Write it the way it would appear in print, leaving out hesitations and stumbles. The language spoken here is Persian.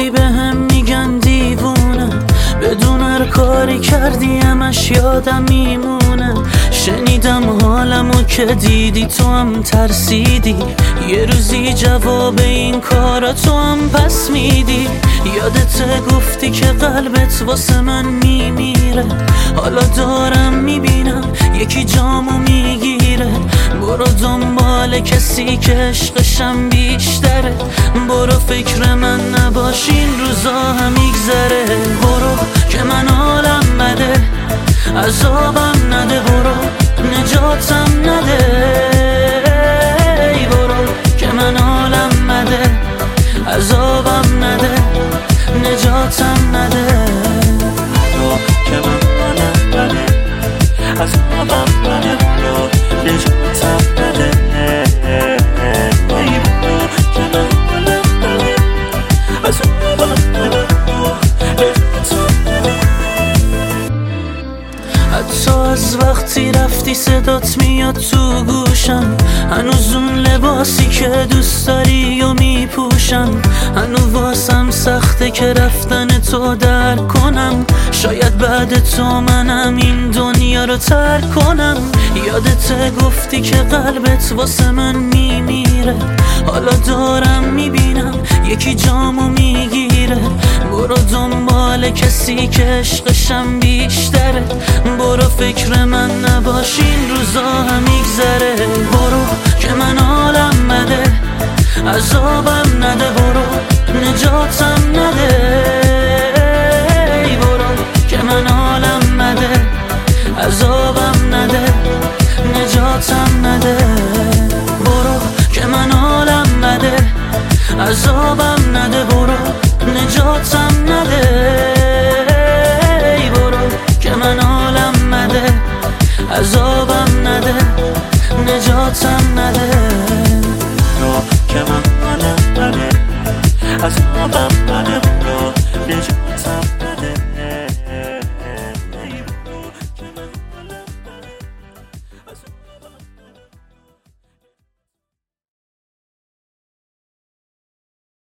وقتی به هم میگن دیوونه، بدون هر کاری کردی همش یادم میمونه. شنیدم حالمو که دیدی تو هم ترسیدی، یه روزی جواب این کارا تو هم پس میدی. یادت گفتی که قلبت واسه من میمیره، حالا دارم میبینم یکی جامو میگیره. برو دنبال کسی که عشقشم بیشتره، برو فکر من نباش این روزا هم میگذره. برو که من حالم بده، عذابم نده، برو نجاتم نده. ای برو که من حالم بده، عذابم نده، نجاتم نده. برو که من حالم بده، عذابم نده، برو نجاتم نده. ای برو که من حالم بده، عذابم نده، برو نجاتم نده. حتی از وقتی رفتی صدات میاد تو گوشم، هنوز اون لباسی که دوست داری و میپوشم. هنوز واسم سخته که رفتن تو درک کنم، شاید بعد تو منم این دنیا رو ترک کنم. یادت گفتی که قلبت واسه من میمیره، حالا دارم میبینم یکی جامو میگیره. برو دنبال کسی که عشقشم بیشتره، برو فکر من نباش این روزا هم میگذره. برو که من حالم بده، عذابم